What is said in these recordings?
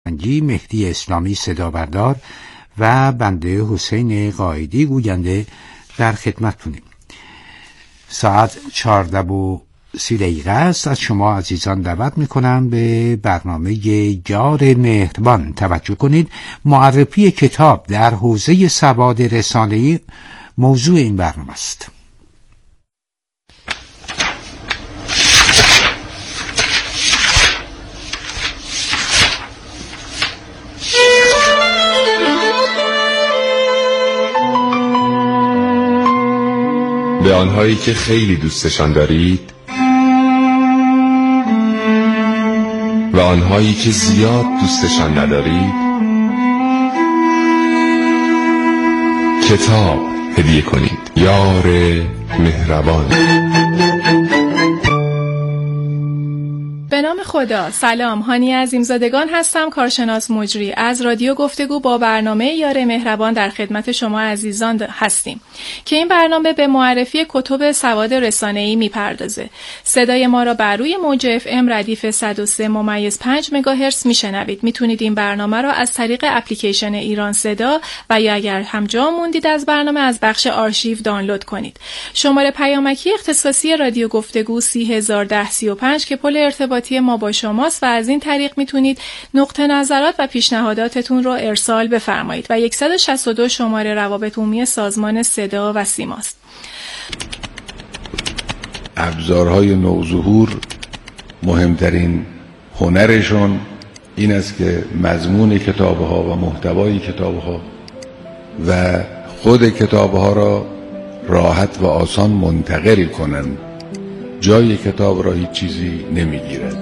فرهنگی مهدی اسلامی صدابردار و بنده حسین قائدی گوینده در خدمتتونیم. ساعت 14:30 است. از شما عزیزان دعوت میکنم به برنامه یار مهربان توجه کنید. معرفی کتاب در حوزه سواد رسانه‌ای موضوع این برنامه است. به آنهایی که خیلی دوستشان دارید و آنهایی که زیاد دوستشان ندارید کتاب هدیه کنید. یار مهربان. به نام خدا. سلام، هانی عظیمزادگان هستم، کارشناس مجری از رادیو گفتگو با برنامه یار مهربان در خدمت شما عزیزان هستیم که این برنامه به معرفی کتب سواد رسانه‌ای میپردازه. صدای ما را بر روی موج FM ردیف 103.5 مگاهرتز میشنوید. میتونید این برنامه را از طریق اپلیکیشن ایران صدا و یا اگر هم جا موندید از برنامه از بخش آرشیو دانلود کنید. شماره پیامکی اختصاصی رادیو گفتگو 3001035 که پل ارتباطی ما با شماست و از این طریق میتونید نقطه نظرات و پیشنهاداتتون رو ارسال بفرمایید و 162 شماره روابط عمومی سازمان صدا و سیماست. ابزارهای نوظهور مهمترین هنرشون این است که مضمون کتابها و محتوای کتابها و خود کتابها را راحت و آسان منتقل کنند. جای کتاب را هیچ چیزی نمیگیرد.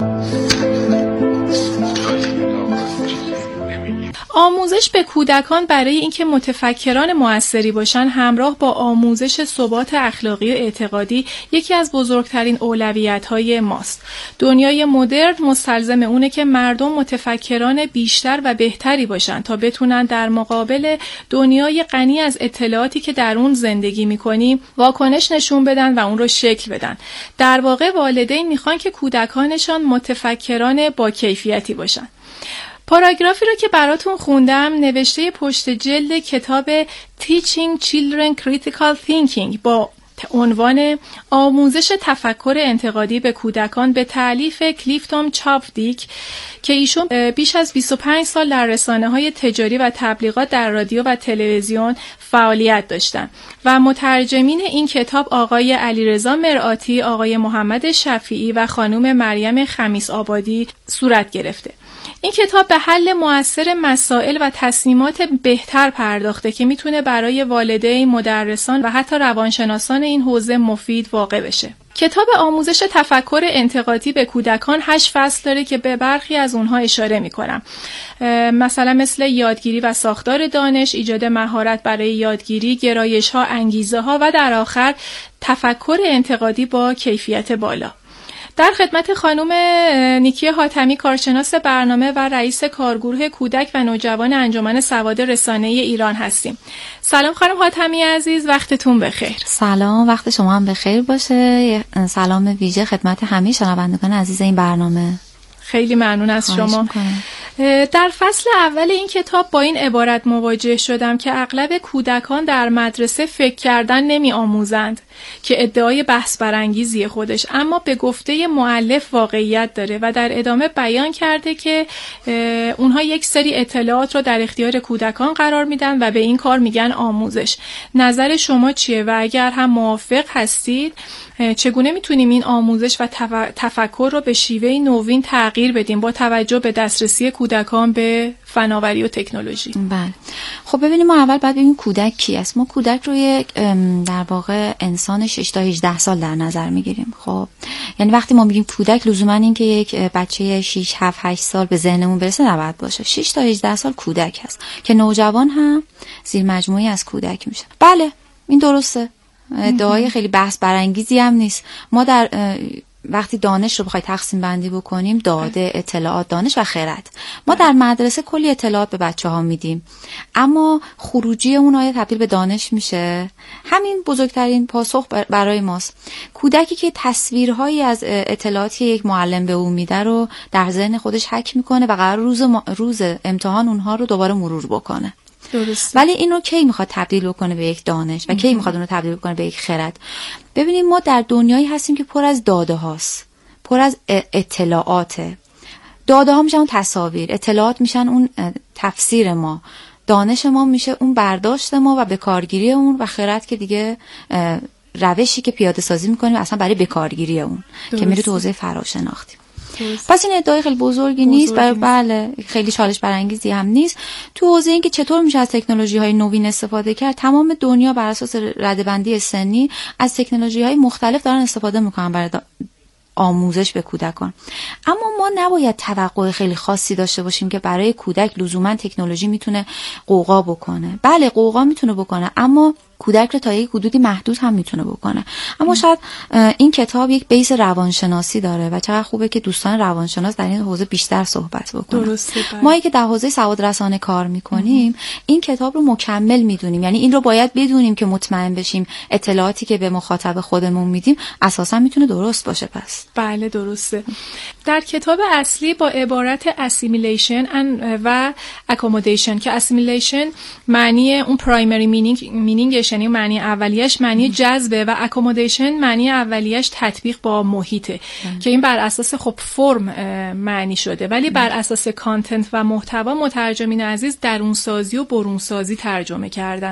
آموزش به کودکان برای اینکه متفکران مؤثری باشن همراه با آموزش ثبات اخلاقی و اعتقادی یکی از بزرگترین اولویت‌های ماست. دنیای مدرن مستلزم اونه که مردم متفکران بیشتر و بهتری باشن تا بتونن در مقابل دنیای غنی از اطلاعاتی که در اون زندگی می‌کنیم واکنش نشون بدن و اون رو شکل بدن. در واقع والدین میخوان که کودکانشان متفکران با کیفیتی باشن. پاراگرافی رو که براتون خوندم نوشته پشت جلد کتاب Teaching Children Critical Thinking با عنوان آموزش تفکر انتقادی به کودکان به تألیف کلیفتون چاپدیک که ایشون بیش از 25 سال در رسانه‌های تجاری و تبلیغات در رادیو و تلویزیون فعالیت داشتن و مترجمین این کتاب آقای علیرضا مرآتی، آقای محمد شفیعی و خانم مریم خمیس آبادی صورت گرفته. این کتاب به حل مؤثر مسائل و تصمیمات بهتر پرداخته که میتونه برای والدین، مدرسان و حتی روانشناسان این حوزه مفید واقع بشه. کتاب آموزش تفکر انتقادی به کودکان 8 فصل داره که به برخی از اونها اشاره میکنم. مثلا مثل یادگیری و ساختار دانش، ایجاد مهارت برای یادگیری، گرایش‌ها، انگیزه‌ها و در آخر تفکر انتقادی با کیفیت بالا. در خدمت خانم نیکی حاتمی، کارشناس برنامه و رئیس کارگروه کودک و نوجوان انجمن سواد رسانه‌ای ایران هستیم. سلام خانم حاتمی عزیز، وقتتون بخیر. سلام، وقت شما هم بخیر باشه. سلام ویژه خدمت همه شنوندگان عزیز این برنامه. خیلی ممنون از شما. در فصل اول این کتاب با این عبارت مواجه شدم که اغلب کودکان در مدرسه فکر کردن نمی آموزند که ادعای بحث برانگیزی خودش، اما به گفته مؤلف واقعیت داره و در ادامه بیان کرده که اونها یک سری اطلاعات رو در اختیار کودکان قرار میدن و به این کار میگن آموزش. نظر شما چیه و اگر هم موافق هستید چگونه میتونیم این آموزش و تفکر رو به شیوه نوین تغییر بدیم با توجه به دسترسی کودکان به فناوری و تکنولوژی؟ بله، خب ببینیم ما اول باید ببینیم کودک کی است. ما کودک رو یک در واقع انسان 6 تا 18 سال در نظر میگیریم. خب یعنی وقتی ما میگیم کودک لزوما این که یک بچه 6 7 8 سال به ذهنمون برسه نباید باشه. 6 تا 18 سال کودک هست که نوجوان هم زیر مجموعی از کودک میشه. بله این درسته، ادعای خیلی بحث برانگیزی هم نیست. ما در وقتی دانش رو بخوای تقسیم بندی بکنیم، داده، اطلاعات، دانش و خرد. ما در مدرسه کلی اطلاعات به بچه‌ها میدیم، اما خروجی اون آیا تبدیل به دانش میشه؟ همین بزرگترین پاسخ برای ماست. کودکی که تصویرهایی از اطلاعاتی یک معلم به اون میده رو در ذهن خودش حک میکنه و قرار روز امتحان اونها رو دوباره مرور بکنه. درست. ولی اینو کی میخواد تبدیل بکنه به یک دانش و کی میخواد اونو تبدیل بکنه به یک خرد؟ ببینیم ما در دنیایی هستیم که پر از داده هاست، پر از اطلاعاته. داده ها میشن اون تصاویر، اطلاعات میشن اون تفسیر ما، دانش ما میشه اون برداشت ما و بکارگیری اون، و خرد که دیگه روشی که پیاده سازی میکنیم اصلا برای بکارگیری اون که میره تو حوزه فراشناختی. پس این ادعای خیلی بزرگی نیست، بله خیلی چالش برانگیزی هم نیست. تو حوزه این که چطور میشه از تکنولوژی‌های نوین استفاده کرد، تمام دنیا بر اساس رده‌بندی سنی از تکنولوژی‌های مختلف دارن استفاده میکنن برای آموزش به کودکان. اما ما نباید توقع خیلی خاصی داشته باشیم که برای کودک لزوما تکنولوژی میتونه قوقا بکنه. بله قوقا میتونه بکنه، اما کودک رو تا یک حدودی محدود هم میتونه بکنه. اما شاید این کتاب یک بیس روانشناسی داره و چقدر خوبه که دوستان روانشناس در این حوزه بیشتر صحبت بکنن. درسته. ما که در حوزه سواد رسانه کار میکنیم این کتاب رو مکمل میدونیم، یعنی این رو باید بدونیم که مطمئن بشیم اطلاعاتی که به مخاطب خودمون میدیم اساسا میتونه درست باشه. پس بله درسته. در کتاب اصلی با عبارت assimilation و accommodation که assimilation معنی اون primary meaningش، یعنی معنی اولیش معنی جذبه و accommodation معنی اولیش تطبیق با محیطه که این بر اساس خب فرم معنی شده، ولی بر اساس کانتنت و محتوا مترجمین عزیز درونسازی و برونسازی ترجمه کردن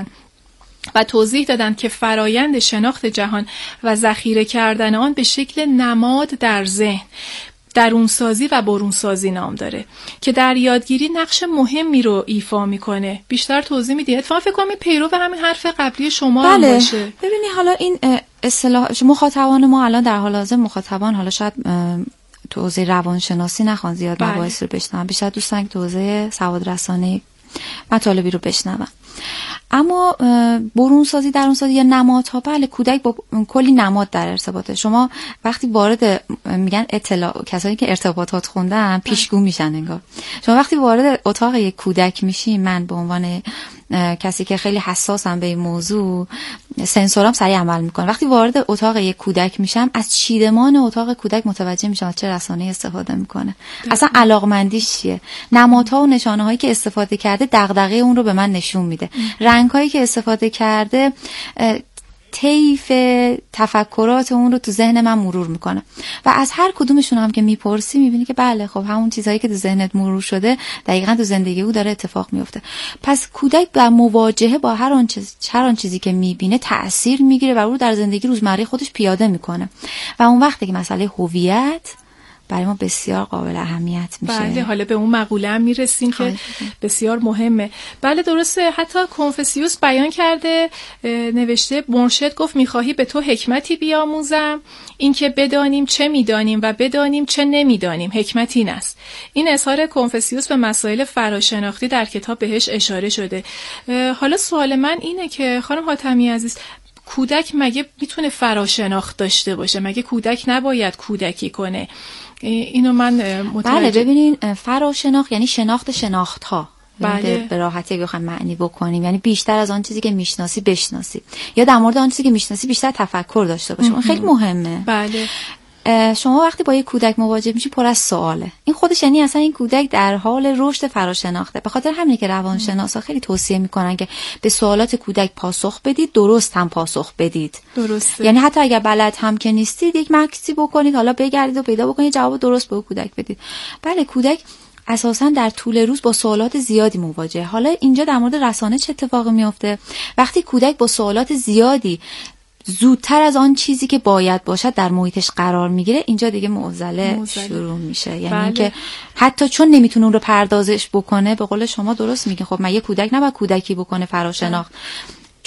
و توضیح دادن که فرایند شناخت جهان و ذخیره کردن آن به شکل نماد در ذهن درونسازی و برونسازی نام داره که در یادگیری نقش مهمی رو ایفا میکنه. بیشتر توضیح میدید؟ اتفاقا فکر کنم پیرو همین حرف قبلی شما بله. باشه. ببینی حالا این اصطلاح مخاطبان ما الان در حال حاضر مخاطبان حالا شاید تو حوزه روانشناسی نخوان زیاد مباحث رو بشنون، بیشتر دوستان که تو حوزه سواد رسانه‌ای مطالبی رو بشنون. اما برونسازی درونسازی یا نمادها، بله کودک با کلی نماد در ارتباطه. شما وقتی وارد میگن کسایی که ارتباطات خوندن پیشگو میشن انگار. شما وقتی وارد اتاق یک کودک میشی، من به عنوان کسی که خیلی حساسم به این موضوع سنسورام سریع عمل میکنه، وقتی وارد اتاق یک کودک میشم از چیدمان اتاق کودک متوجه میشم چه رسانه‌ای استفاده میکنه، اصلا علاقمندیش چیه، نمادها و نشانه‌هایی که استفاده کرده دغدغه اون رو به من نشون میده، رنگ‌هایی که استفاده کرده طیف تفکرات اون رو تو ذهن من مرور میکنه و از هر کدومشون هم که میپرسی میبینی که بله خب همون چیزهایی که تو ذهنت مرور شده دقیقاً تو زندگی او داره اتفاق میفته. پس کودک در مواجهه با هر آن چیزی که میبینه تأثیر میگیره و او رو در زندگی روزمره خودش پیاده میکنه و اون وقتی که مسئله هویت برای ما بسیار قابل اهمیت میشه. بله حالا به اون مقوله هم میرسیم که بسیار مهمه. بله درسته. حتی کنفوسیوس بیان کرده، نوشته مرشد گفت میخواهی به تو حکمتی بیاموزم، این که بدانیم چه میدانیم و بدانیم چه نمیدانیم، حکمت این است. این اظهار کنفوسیوس به مسائل فراشناختی در کتاب بهش اشاره شده. حالا سوال من اینه که خانم حاتمی عزیز، کودک مگه میتونه فراشناخت داشته باشه؟ مگه کودک نباید کودکی کنه؟ اینو من متوجه. بله ببینین فراشناخت یعنی شناخت شناخت‌ها. بله. به راحتی بخوایم معنی بکنیم، یعنی بیشتر از آن چیزی که میشناسی بشناسی یا در مورد آن چیزی که میشناسی بیشتر تفکر داشته باشی. اون خیلی مهمه. بله. شما وقتی با یک کودک مواجه میشی پر از سواله، این خودش یعنی اصلا این کودک در حال رشد فراشناخته. به خاطر همینه که روانشناسا خیلی توصیه میکنن که به سوالات کودک پاسخ بدید، درست هم پاسخ بدید. درسته. یعنی حتی اگر بلد هم که نیستید یک مکسی بکنید، حالا بگردید و پیدا بکنید جواب درست به کودک بدید. بله کودک اساساً در طول روز با سوالات زیادی مواجهه. حالا اینجا در مورد رسانه چه اتفاقی میفته؟ وقتی کودک با سوالات زیادی زودتر از آن چیزی که باید باشد در محیطش قرار میگیره، اینجا دیگه معضله شروع میشه. یعنی بله. که حتی چون نمیتونه اون رو پردازش بکنه، به قول شما درست میگه، خب من یه کودک نباید کودکی بکنه فراشناخت،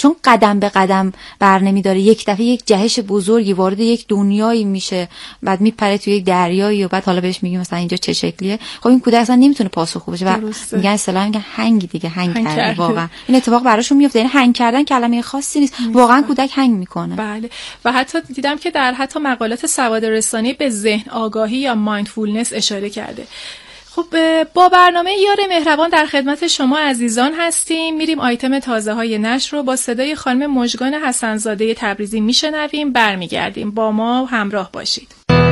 چون قدم به قدم برنمی‌داره، یک دفعه یک جهش بزرگی وارد یک دنیایی میشه، بعد میپره توی یک دریایی و بعد حالا بهش میگیم مثلا اینجا چه شکلیه. خب این کودک اصلا نمیتونه پاسخگو بشه و میگن اصطلاحاً میگن هنگ دیگه، هنگ کرده. واقعا این اتفاق براشون میفته. یعنی هنگ کردن کلمه خاصی نیست، واقعا کودک هنگ میکنه. بله. و حتی دیدم که در حتی مقالات سواد رسانی به ذهن آگاهی یا مایندفولنس اشاره کرده. خب با برنامه یار مهربان در خدمت شما عزیزان هستیم. میریم آیتم تازه های نشر رو با صدای خانم مژگان حسن‌زاده تبریزی میشنویم، برمیگردیم. با ما همراه باشید.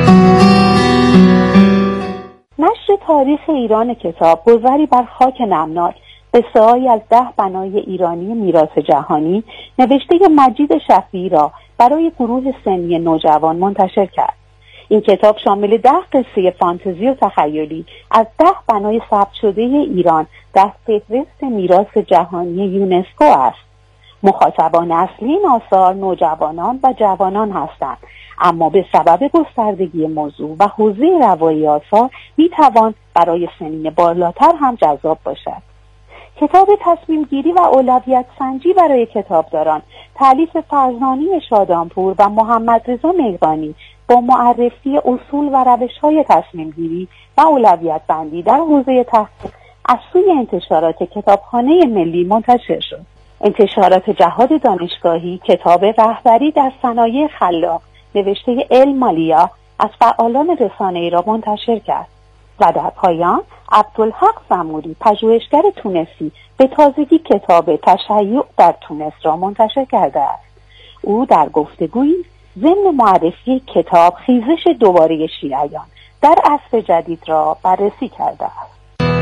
نشر تاریخ ایران کتاب گذری بر خاک نمناک قصه‌هایی از 10 بنای ایرانی میراث جهانی نوشته مجید شفیعی را برای گروه سنی نوجوان منتشر کرد. این کتاب شامل 10 قصه فانتزی و تخیلی از 10 بنای ثبت شده ایران در فهرست میراث جهانی یونسکو است. مخاطبان اصلی این آثار نوجوانان و جوانان هستند، اما به سبب گستردگی موضوع و حوزه روایی آثار میتوان برای سنین بالاتر هم جذاب باشد. کتاب تصمیم گیری و اولویت سنجی برای کتابداران تألیف فرزانه شادانپور و محمد رضا میغانی با معرفی اصول و روش‌های تصمیم گیری و اولویت بندی در حوزه تحقیق از سوی انتشارات کتابخانه ملی منتشر شد. انتشارات جهاد دانشگاهی کتاب رهبری در صنایع خلاق نوشته المالیا از فعالان رسانه‌ای را منتشر کرد و در پایان عبدالحق زموری پژوهشگر تونسی به تازگی کتاب تشیع در تونس را منتشر کرده است. او در گفتگویی ضمن معرفی کتاب خیزش دوباره شیعیان در عصر جدید را بررسی کرده است.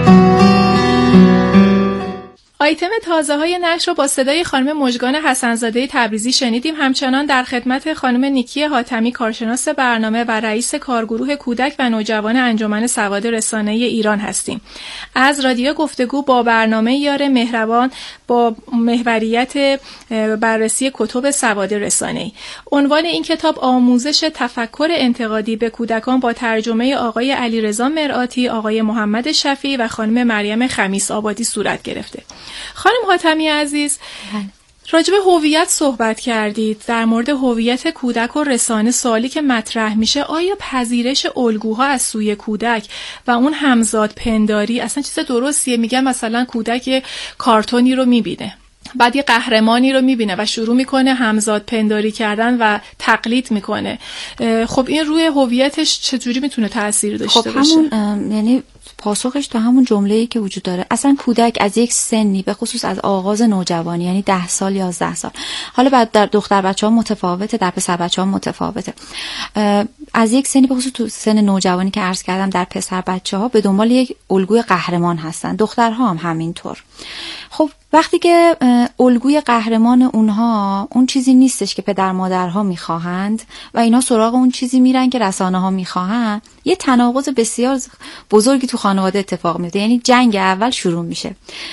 آیتم تازه های نشر رو با صدای خانم مژگان حسن‌زاده تبریزی شنیدیم. همچنان در خدمت خانم نیکی حاتمی کارشناس برنامه و رئیس کارگروه کودک و نوجوان انجمن سواد رسانه‌ای ایران هستیم. از رادیو گفتگو با برنامه یار مهربان با محوریت بررسی کتب سواد رسانه‌ای. عنوان این کتاب آموزش تفکر انتقادی به کودکان با ترجمه آقای علیرضا مرآتی، آقای محمد شفیعی و خانم مریم خمیس آبادی صورت گرفته. خانم حاتمی عزیز، راجع به هویت صحبت کردید. در مورد هویت کودک و رسانه سوالی که مطرح میشه، آیا پذیرش الگوها از سوی کودک و اون همزاد پنداری اصلا چیز درستیه؟ میگن مثلا کودک کارتونی رو میبینه، بعد یه قهرمانی رو میبینه و شروع میکنه همزاد پنداری کردن و تقلید میکنه. خب این روی هویتش چجوری میتونه تأثیر داشته باشه؟ همون یعنی پاسخش تو همون جمله‌ای که وجود داره. اصلا کودک از یک سنی به خصوص از آغاز نوجوانی، یعنی 10 سال 11 سال، حالا بعد در دختر بچه‌ها متفاوته، در پسر بچه‌ها متفاوته، از یک سنی به خصوص تو سن نوجوانی که عرض کردم در پسر بچه‌ها به دنبال یک الگوی قهرمان هستن، دخترها هم همینطور. خب وقتی که الگوی قهرمان اونها اون چیزی نیستش که پدر مادرها میخواهند و اینا سراغ اون چیزی میرن که رسانه ها میخواهند، یه تناقض بسیار بزرگی تو خانواده اتفاق میفته. یعنی جنگ اول شروع میشه.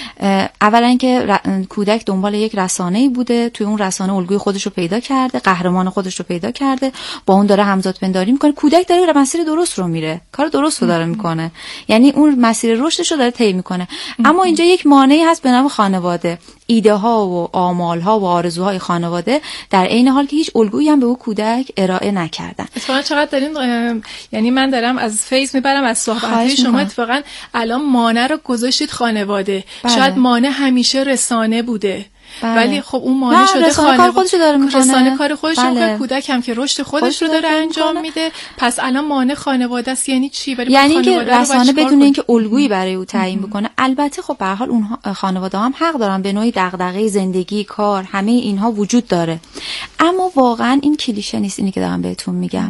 اولا که کودک دنبال یک رسانه‌ای بوده، توی اون رسانه الگوی خودش رو پیدا کرده، قهرمان خودش رو پیدا کرده، با اون داره همزاد پنداری میکنه. کودک داره مسیر درست رو میره، کار درست رو داره میکنه، یعنی اون مسیر رشدش رو داره طی میکنه. اما اینجا یک مانعی هست به نام خانواده. ایده ها و آمال ها و آرزوهای خانواده در عین حال که هیچ الگویی هم به اون کودک ارائه نکردن. اتفاقا چقدر دارین، یعنی من دارم از فیض میبرم از صحبت‌های شما. اتفاقا الان مانع رو گذاشتید خانواده. شاید مانع همیشه رسانه بوده. ولی خب اون مانع شده خانواده. کار خودش رو داره میکنه. رسانه کار خودش رو میکنه، کودک هم که رشد خودش رو داره انجام میده. پس الان مانع خانواده است. یعنی چی؟ یعنی که رسانه بدون اینکه الگویی برای او تعیین بکنه. البته خب به هر حال اون خانواده هم حق دارن، به نوعی دغدغه زندگی، کار، همه اینها وجود داره. اما واقعا این کلیشه نیست. اینی که دارم بهتون میگم.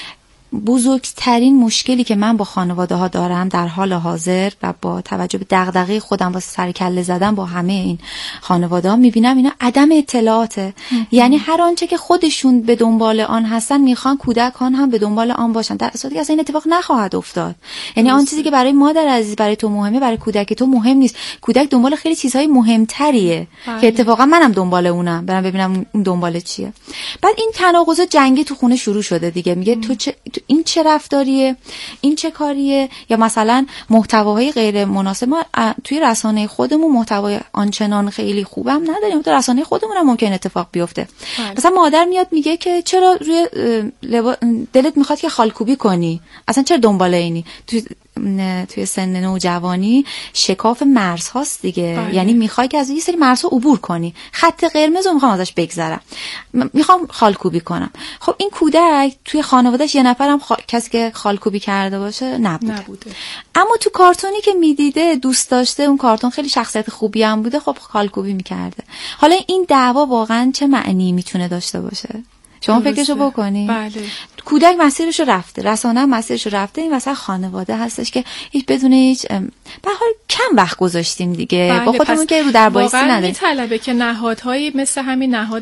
بزرگترین مشکلی که من با خانواده ها دارم در حال حاضر و با توجه به دغدغه خودم واسه سر کله زدن با همه این خانواده ها میبینم اینا عدم اطلاعاته. یعنی هر آنچه که خودشون به دنبال آن هستن میخوان کودکان هم به دنبال آن باشن، در صورتی که اصلا این اتفاق نخواهد افتاد. یعنی آن چیزی که برای مادر عزیز برای تو مهمه برای کودک تو مهم نیست. کودک دنبال خیلی چیزهای مهمتریه که اتفاقا منم دنبال اونم، برام ببینم اون دنبال چیه. بعد این تناقض جنگی تو خونه شروع شده دیگه. میگه تو این چه رفتاریه، این چه کاریه، یا مثلا محتواهای غیر مناسب. ما توی رسانه خودمون محتوای آنچنان خیلی خوبم نداریم، تو رسانه خودمون هم ممکن اتفاق بیفته. مثلا مادر میاد میگه که چرا روی دلت میخواد که خالکوبی کنی، اصلا چرا دنبال اینی؟ توی سن نوجوانی شکاف مرزهاست دیگه. یعنی میخوای که از یه سری مرزها عبور کنی، خط قرمز رو میخوام ازش بگذرم، میخوام خالکوبی کنم. خب این کودک توی خانوادهش یه نفرم کسی که خالکوبی کرده باشه نبوده. اما تو کارتونی که میدیده دوست داشته، اون کارتون خیلی شخصیت خوبی هم بوده، خب خالکوبی میکرده. حالا این دعوا واقعا چه معنی میتونه داشته باشه؟ شما فکرشو بکنی. بله. کودک مسیرشو رفته، رسانه مسیرشو رفته، این مثلا خانواده هستش که هیچ بدون هیچ به حال کم وقت گذاشتیم دیگه. بله. با خودمون که رو در بایستی نداریم. واقعا میطلبه که نهادهایی مثل همین نهاد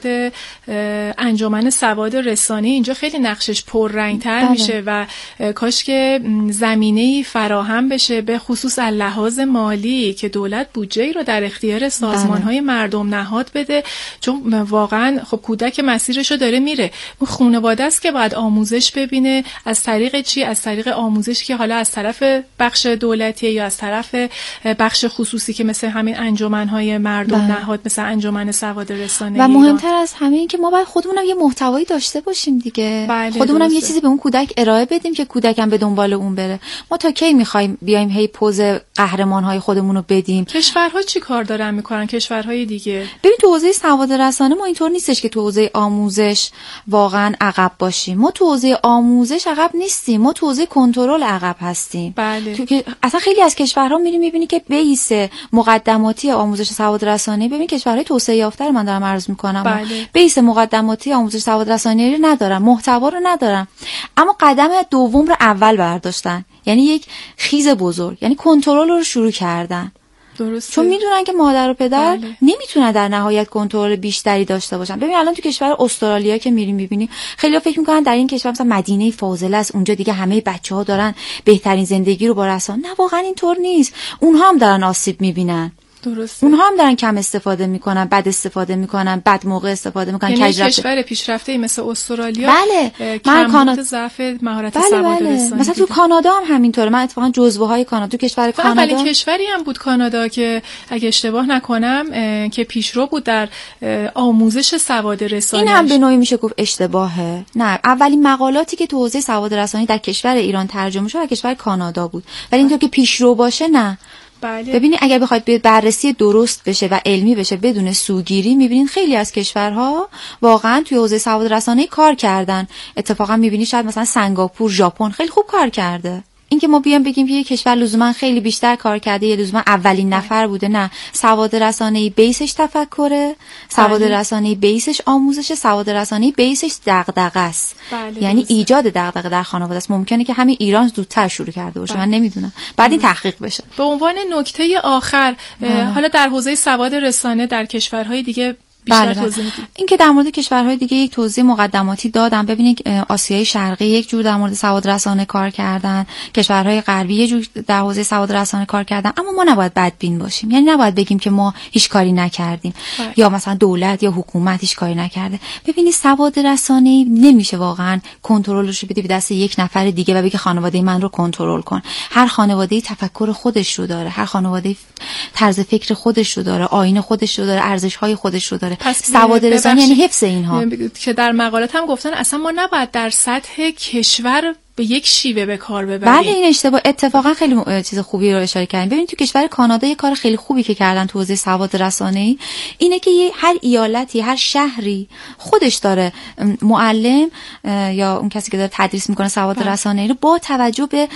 انجمن سواد رسانه‌ای اینجا خیلی نقشش پررنگ‌تر میشه و کاش که زمینه‌ای فراهم بشه، به خصوص از لحاظ مالی، که دولت بودجه‌ای رو در اختیار سازمان‌های مردم نهاد بده، چون واقعا خب کودک مسیرشو داره میره. اون خانواده است که باید آموزش ببینه. از طریق چی؟ از طریق آموزش که حالا از طرف بخش دولتی یا از طرف بخش خصوصی که مثل همین انجمن‌های مردم نهاد، مثل انجمن سواد رسانه‌ای. و مهمتر از همه این که ما باید خودمونم یه محتوایی داشته باشیم دیگه. خودمونم یه چیزی به اون کودک ارائه بدیم که کودکم به دنبال اون بره. ما تا کی می‌خوایم بیایم هی پوز قهرمان‌های خودمون رو بدیم؟ کشورها چی کار دارن می‌کنن؟ کشورهای دیگه. ببین تو حوزه سواد رسانه ما اینطور نیستش که تو حوزه آموزش واقعا عقب باشیم. ما تو حوزه آموزش عقب نیستیم، ما تو حوزه کنترل عقب هستیم. بله. اصلا خیلی از کشورها می‌بینی که بیس مقدماتی آموزش سواد رسانه‌ای، ببین کشورهای توسعه یافته رو من دارم عرض می‌کنم، بله. بیس مقدماتی آموزش سواد رسانه‌ای رو ندارن، محتوا رو ندارن، اما قدم دوم رو اول برداشتن. یعنی یک خیز بزرگ، یعنی کنترل رو شروع کردن. درسته. چون میدونن که مادر و پدر بله. نمیتونن در نهایت کنترل بیشتری داشته باشن. ببین الان تو کشور استرالیا که میریم میبینی خیلی‌ها فکر میکنن در این کشور مثلا مدینه فاضله است، اونجا دیگه همه بچه‌ها دارن بهترین زندگی رو با رسانه. نه واقعا اینطور نیست. اونها هم دارن آسیب میبینن. درسته. اونها هم دارن کم استفاده میکنن، بد استفاده میکنن، بد موقع استفاده میکنن. یعنی کشور پیشرفته مثل استرالیا بله. من کانادا ضعف مهارت سواد رسانه‌ای. مثلا تو کانادا هم همینطوره. من اتفاقا جزوه‌های کانادا، تو کشور کانادا اولین کشوری هم بود کانادا که اگه اشتباه نکنم که پیشرو بود در آموزش سواد رسانه‌ای. این هم به نوعی میشه گفت اشتباهه. نه، اولین مقالاتی که تو حوزه سواد رسانه‌ای در کشور ایران ترجمه شد در کشور کانادا بود. ولی اینطور که پیشرو باشه نه. بله. ببینید اگر بخواید بررسی درست بشه و علمی بشه بدون سوگیری، میبینید خیلی از کشورها واقعا توی حوزه سواد رسانه‌ای کار کردن. اتفاقا میبینید شاید مثلا سنگاپور، ژاپن خیلی خوب کار کرده. اینکه ما بیام بگیم که یک کشور لزوما خیلی بیشتر کار کرده یا لزوما اولین نفر بوده، نه. سواد رسانه‌ای بیسش تفکره، سواد رسانه‌ای بیسش آموزش، سواد رسانه‌ای بیسش دغدغه است. یعنی ایجاد دغدغه در خانواده است. ممکنه که همین ایران زودتر شروع کرده باشه، من نمیدونم. بعد این تحقیق بشه. به عنوان نکته آخر حالا در حوزه سواد رسانه در کشورهای دیگه بله. این که در مورد کشورهای دیگه یک توضیح مقدماتی دادم. ببینید آسیای شرقی یک جور در مورد سواد رسانه کار کردن، کشورهای غربی یک جور در حوزه سواد رسانه کار کردن، اما ما نباید بدبین باشیم. یعنی نباید بگیم که ما هیچ کاری نکردیم یا مثلا دولت یا حکومت هیچ کاری نکرده. ببینید سواد رسانه‌ای نمیشه واقعا کنترلش رو بدی به دست یک نفر دیگه و بگی خانواده من رو کنترل کن. هر خانواده تفکر خودش رو داره، هر خانواده طرز فکر خودش رو داره، آیین خودش رو داره، ارزش‌های خودش رو داره. سواد رسانه یعنی حفظ اینها که در مقالات هم گفتن اصلا ما نباید در سطح کشور به یک شیوه به کار ببریم. بله این اشتباه. اتفاقا خیلی چیز خوبی رو اشاره کردیم. ببین تو کشور کانادا یه کار خیلی خوبی که کردن تو حوزه سواد رسانه‌ای اینه که هر ایالتی، هر شهری خودش داره معلم یا اون کسی که داره تدریس میکنه سواد رسانه‌ای رو با توجه به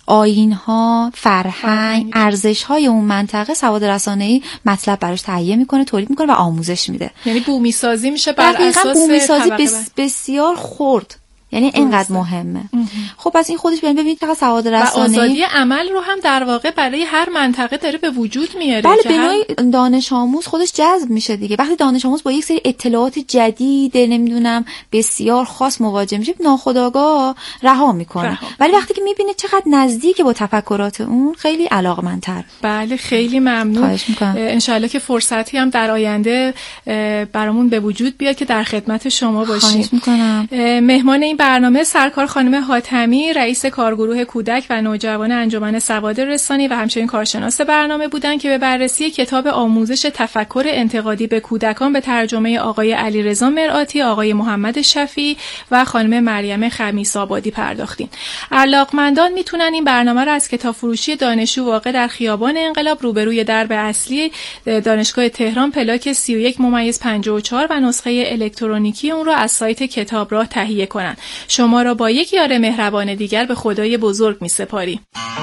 آیین‌ها، فرهنگ، ارزش‌های اون منطقه سواد رسانه‌ای مطلب براش تهیه میکنه، تولید میکنه و آموزش میده. یعنی بومی سازی میشه بر اساس بومی سازی بسیار خرد. یعنی اینقدر مهمه. خب پس این خودش ببینید که سواد رسانه‌ای و آزادی عمل رو هم در واقع برای هر منطقه داره به وجود میاره. بله به نوعی دانش آموز خودش جذب میشه دیگه. وقتی دانش آموز با یک سری اطلاعات جدید نمیدونم بسیار خاص مواجه میشه، ناخودآگاه رها میکنه. ولی وقتی که میبینه چقدر نزدیکه با تفکرات اون، خیلی علاقمندتر. بله خیلی ممنون. انشالله که فرصتی هم در آینده برامون به وجود بیاد که در خدمت شما باشیم. خواهش میکنم. مهمان این برنامه سرکار خانم حاتمی، رئیس کارگروه کودک و نوجوان انجمن سواد رسانی و همچنین کارشناس برنامه بودند که به بررسی کتاب آموزش تفکر انتقادی به کودکان به ترجمه آقای علیرضا مرآتی، آقای محمد شفیعی و خانم مریم خمیس‌آبادی پرداختیم. علاقمندان میتونن این برنامه رو از کتاب فروشی دانشجو واقع در خیابان انقلاب روبروی درب اصلی دانشگاه تهران پلاک 31/54 و نسخه الکترونیکی اون رو از سایت کتابراه تهیه کنن. شما را با یک یار مهربان دیگر به خدای بزرگ می‌سپاریم.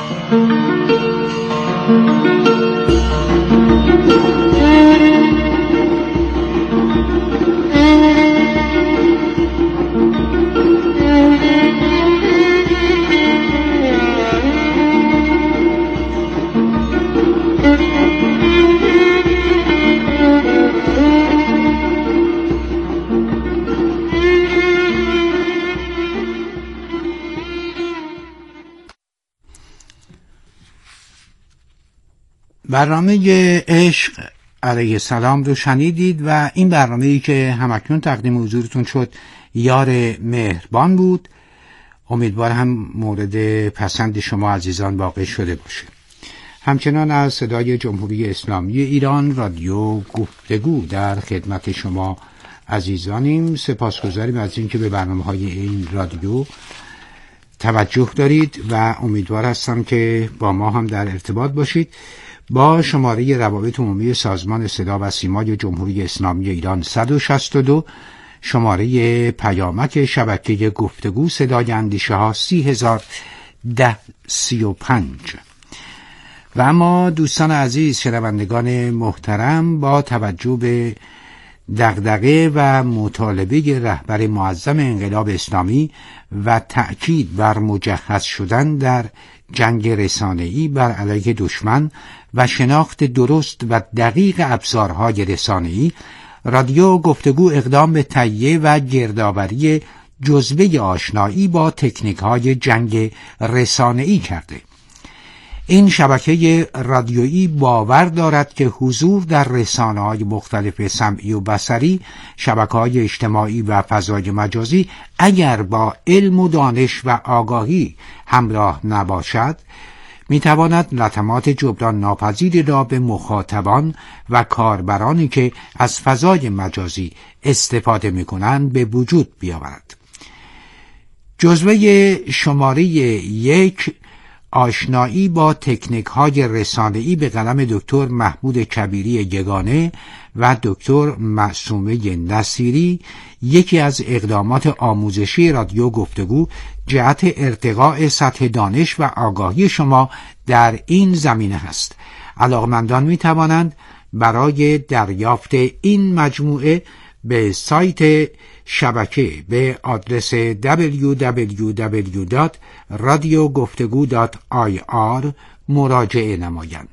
برنامه عشق علیه السلام رو شنیدید و این برنامه‌ای که همکنون تقدیم حضورتون شد یار مهربان بود. امیدوارم مورد پسند شما عزیزان واقع شده باشه. همچنان از صدای جمهوری اسلامی ایران رادیو گفتگو در خدمت شما عزیزانیم. سپاسگزاریم از اینکه به برنامه‌های این رادیو توجه دارید و امیدوار هستم که با ما هم در ارتباط باشید. با شماره روابط عمومی سازمان صدا و سیمای جمهوری اسلامی ایران 162، شماره پیامک شبکه گفتگو صدای اندیشه ها 301035. و اما دوستان عزیز، شنوندگان محترم، با توجه به دغدغه و مطالبه رهبر معظم انقلاب اسلامی و تأکید بر مجهز شدن در جنگ رسانه‌ای بر علیه دشمن و شناخت درست و دقیق ابزارهای رسانه‌ای، رادیو گفتگو اقدام به تهیه و گردآوری جزوه آشنایی با تکنیک‌های جنگ رسانه‌ای کرده. این شبکه رادیویی باور دارد که حضور در رسانه‌های مختلف سمعی و بصری، شبکه‌های اجتماعی و فضای مجازی اگر با علم و دانش و آگاهی همراه نباشد، میتواند لطمات جبران ناپذیری را به مخاطبان و کاربرانی که از فضای مجازی استفاده می‌کنند به وجود بیاورد. جزوه شماره 1 آشنایی با تکنیک‌های رسانه‌ای به قلم دکتر محمود کبیری یگانه و دکتر معصومه نصیری یکی از اقدامات آموزشی رادیو گفتگو جهت ارتقاء سطح دانش و آگاهی شما در این زمینه است. علاقمندان می توانند برای دریافت این مجموعه به سایت شبکه به آدرس www.radiogoftegu.ir مراجعه نمایند.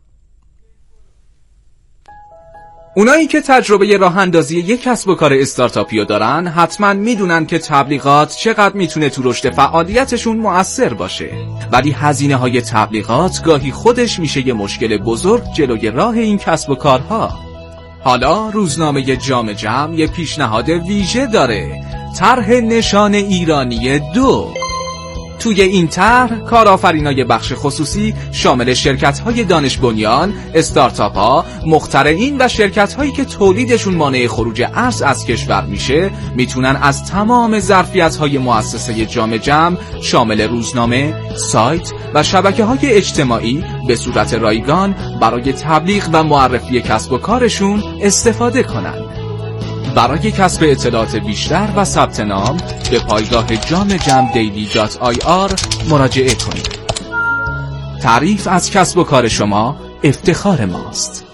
اونایی که تجربه راه اندازی یک کسب و کار استارتاپی دارن حتما میدونن که تبلیغات چقدر میتونه تو رشد فعالیتشون مؤثر باشه، ولی هزینه های تبلیغات گاهی خودش میشه یه مشکل بزرگ جلوی راه این کسب و کارها. حالا روزنامه جام جم یه پیشنهاد ویژه داره، طرح نشان ایرانی 2. توی این طرح کارآفرینای بخش خصوصی شامل شرکت‌های دانش بنیان، استارتاپ‌ها، مخترعین و شرکت‌هایی که تولیدشون مانع خروج ارز از کشور میشه میتونن از تمام ظرفیت‌های مؤسسه جام جم شامل روزنامه، سایت و شبکه‌های اجتماعی به صورت رایگان برای تبلیغ و معرفی کسب و کارشون استفاده کنند. برای کسب اطلاعات بیشتر و ثبت نام به پایگاه jamjamdaily.ir مراجعه کنید. تعریف از کسب و کار شما افتخار ماست.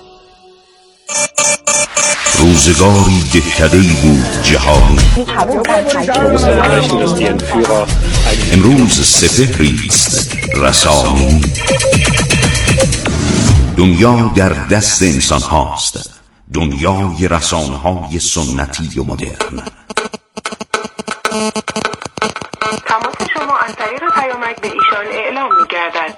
روزگاری دهکده‌ای بود جهانی، امروز سپهری است رسانی. دنیا در دست انسان هاست، دنیای رسانه‌های سنتی و مدرن. تماس شما از طریق پیامک به ایشان اعلام می‌گردد.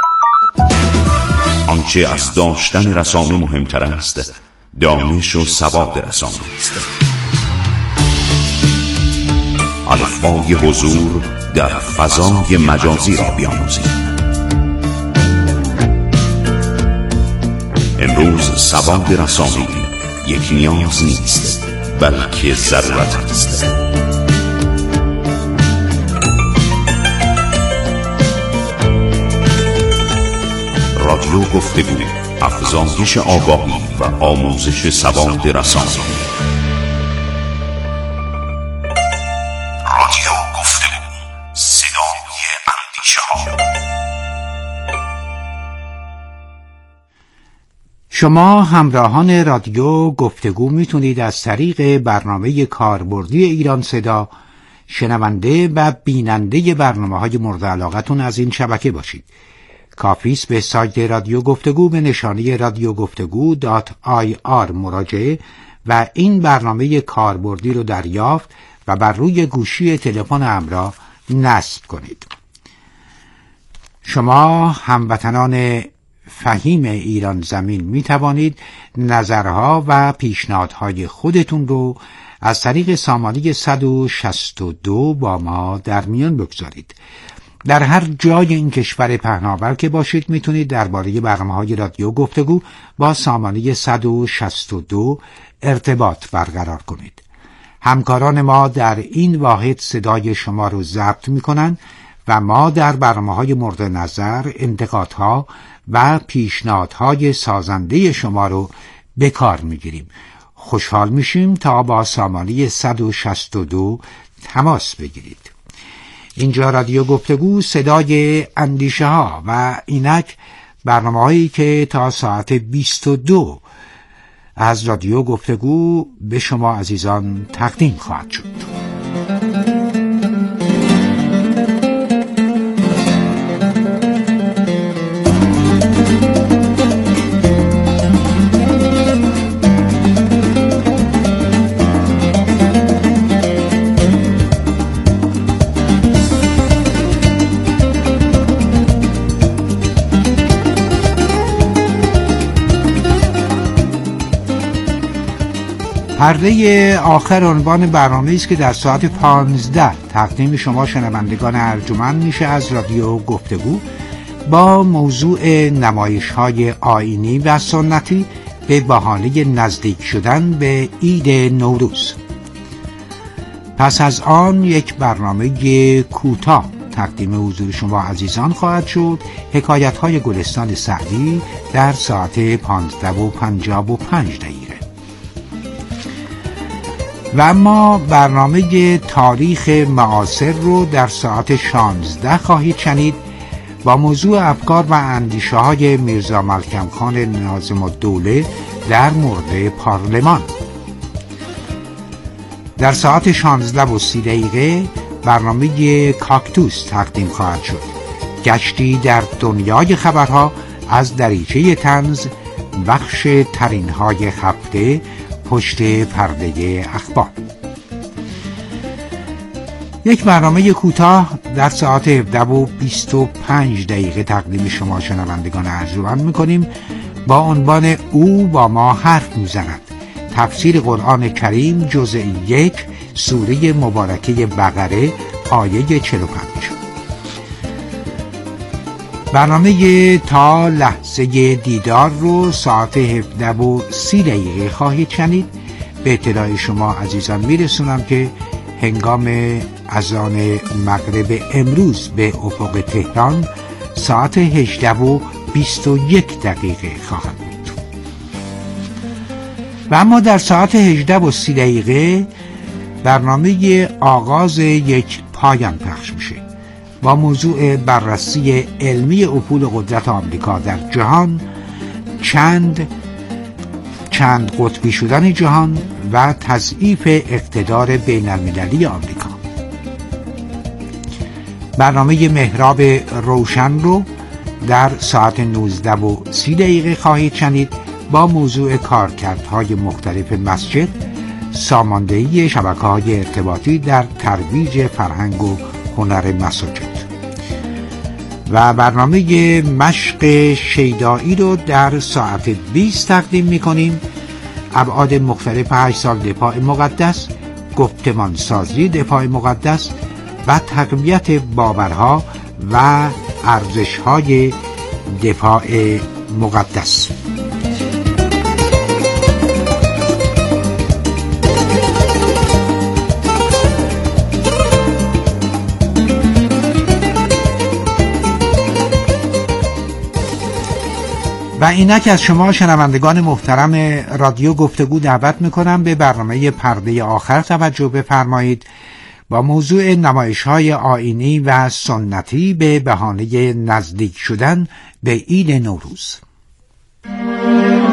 آنچه از داشتن رسانه مهمتر است، دانش و سواد رسانه است. الفبای حضور در فضای مجازی را بیاموزید. امروز سواد رسانه‌ای یک نیاز نیست، بلکه ضرورت است. رادیو گفتگو، افزایش آگاهی و آموزش سواد رسانه‌ای. رادیو گفتگو، صدای اندیشه‌ها. شما همراهان رادیو گفتگو میتونید از طریق برنامه کاربردی ایران صدا شنونده و بیننده برنامه‌های مورد علاقتون از این شبکه باشید. کافی است به سایت رادیو گفتگو به نشانی radiogoftegu.ir مراجعه و این برنامه کاربردی رو دریافت و بر روی گوشی تلفن همراه نصب کنید. شما هموطنان فهیم ایران زمین می توانید نظرها و پیشنهادهای خودتون رو از طریق سامانه 162 با ما در میان بگذارید. در هر جای این کشور پهناور که باشید میتونید درباره برنامه‌های رادیو گفتگو با سامانه 162 ارتباط برقرار کنید. همکاران ما در این واحد صدای شما رو ضبط میکنن و ما در برنامه‌های مورد نظر انتقادها و پیشنهادهای سازنده شما رو به کار میگیریم. خوشحال میشیم تا با سامانه 162 تماس بگیرید. اینجا رادیو گفتگو، صدای اندیشه ها، و اینک برنامه‌هایی که تا ساعت 22 از رادیو گفتگو به شما عزیزان تقدیم خواهد شد. پرده آخر عنوان برنامه است که در ساعت 15 تقدیم شما شنوندگان ارجمند میشه از رادیو گفتگو با موضوع نمایش‌های آیینی و سنتی به بهانه نزدیک شدن به عید نوروز. پس از آن یک برنامه کوتاه تقدیم حضور شما عزیزان خواهد شد، حکایت‌های گلستان سعدی در ساعت 15:55. و اما برنامه تاریخ معاصر رو در ساعت 16 خواهید شنید با موضوع افکار و اندیشه های میرزا ملکم خان ناظم الدوله در مورد پارلمان. در ساعت 16:30 برنامه کاکتوس تقدیم خواهد شد، گشتی در دنیای خبرها از دریچه طنز، بخش ترین‌های هفته پشت پرده اخبار. یک برنامه کوتاه در ساعت 17:25 تقدیم شما شنوندگان ارجمند می‌کنیم با عنوان او با ما حرف می‌زند، تفسیر قرآن کریم جزء 1 سوره مبارکه بقره آیه 45. برنامه تا لحظه دیدار رو ساعت 17:30 خواهید شنید. به اطلاع شما عزیزان میرسونم که هنگام اذان مغرب امروز به افق تهران ساعت 18:21 خواهد بود. و اما در ساعت 18:30 برنامه آغاز یک پایان پخش میشه با موضوع بررسی علمی افول قدرت آمریکا در جهان، چند قطبی شدن جهان و تضعیف اقتدار بین المللی آمریکا. برنامه محراب روشن رو در ساعت 19:30 خواهید شنید با موضوع کارکردهای مختلف مسجد، ساماندهی شبکه‌های ارتباطی در ترویج فرهنگ و هنر مساجد. و برنامه مشق شیدایی رو در ساعت 20 تقدیم می‌کنیم. ابعاد مختلف 8 سال دفاع مقدس، گفتمانسازی دفاع مقدس و تقویت باورها و ارزش‌های دفاع مقدس. و اینک از شما شنوندگان محترم رادیو گفتگو دعوت میکنم به برنامه پرده آخر توجه بفرمایید با موضوع نمایش‌های آیینی و سنتی به بهانه نزدیک شدن به عید نوروز.